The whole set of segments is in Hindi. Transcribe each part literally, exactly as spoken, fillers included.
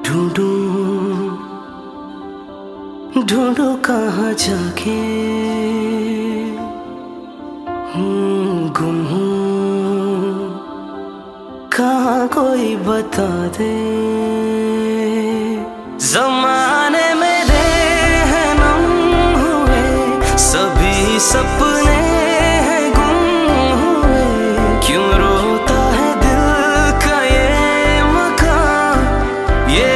ढूंढूं ढूंढूं कहाँ जाके हूँ गुम हूँ, कहाँ कोई बता दे। ज़माने मेरे हैं नम हुए, सभी सपने हैं गुम हुए। क्यों रोता है दिल का ये मकान, ये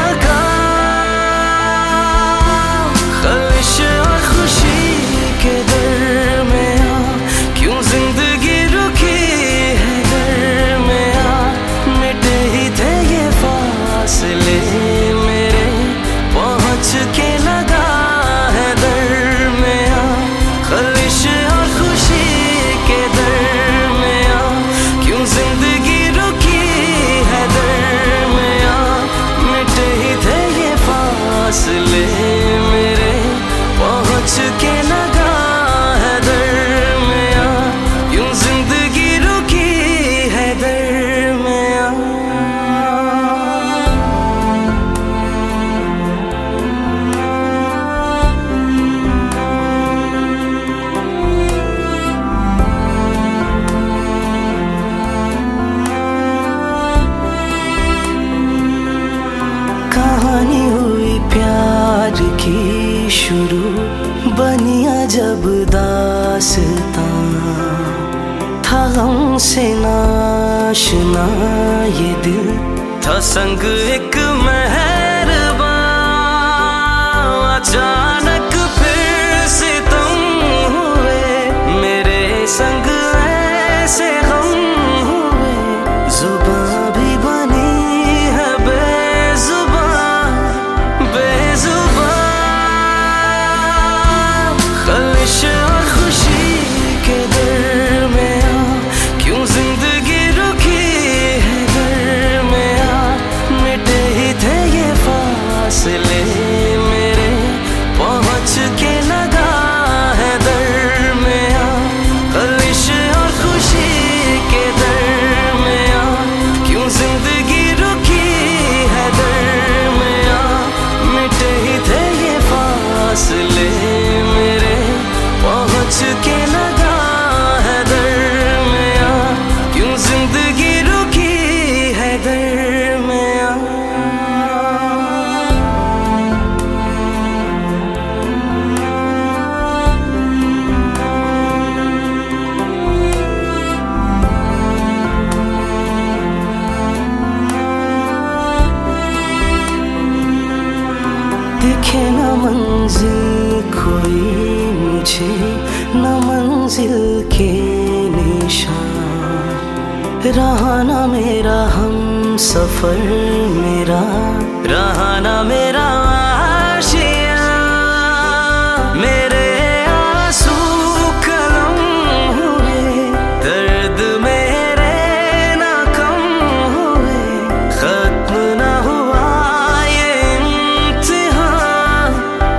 मकान। ख्वाहिश और खुशी के दरमियां क्यों जिंदगी रुकी है दरमियां। मिटे ही थे ये फासले मेरे, पहुंच के लगा है दरमियां। ख्वाहिश और खुशी के दरमियां क्यों जिंदगी रुकी है दरमियां। मिटे ही थे ये फासले मेरे, पहुंच के लगा है दरमियां। क्यों जिंदगी रुकी है दरमियां। कहानी हुई प्यार की शुरू, बनिया जब दास्तां। था गम से नाशना ये दिल, था संग एक मेहरबान। अचानक फिर सितम हुए, मेरे संग ऐसे गम हुए। जुबां भी बनी है बेजुबान बेजुबान। ख्वाहिश और खुशी के दरमियां क्यों जिंदगी रुकी है दरमियां। मिटे ही थे ये फासले मेरे, पहुंच के लगा है दरमियां। ख्वाहिश और खुशी के दरमियां क्यों जिंदगी रुकी है दरमियां। मिटे ही थे ये फासले मेरे, पहुंच के लगा है दरमियां। क्यों जिंदगी रुकी है दरमियां। दिखे न मंजिल कोई मुझे, न मंजिल के निशान। रहा न मेरा हम सफर मेरा, रहा न मेरा आशियां। मेरे आंसू कलम हुए, दर्द मेरे न कम हुए। खत्म न हुआ ये इम्तिहान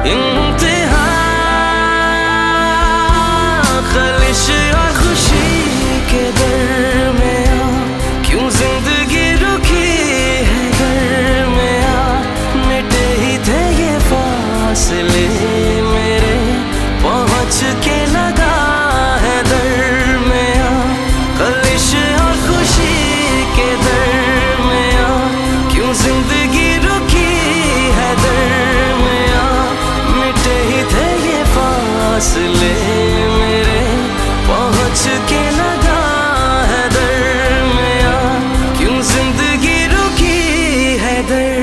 इम्तिहान। ख्वाहिश और खुशी के दरमियां क्यों जिंदगी रुकी है दरमियां। मिटे ही थे ये फासले मेरे, पहुंच के लगा है दरमियां। ख्वाहिश और खुशी के दरमियां क्यों जिंदगी रुकी है दरमियां। मिटे ही थे ये फासले मेरे, पहुंच के लगा है दरमियां। क्यों जिंदगी रुकी है दरमियां।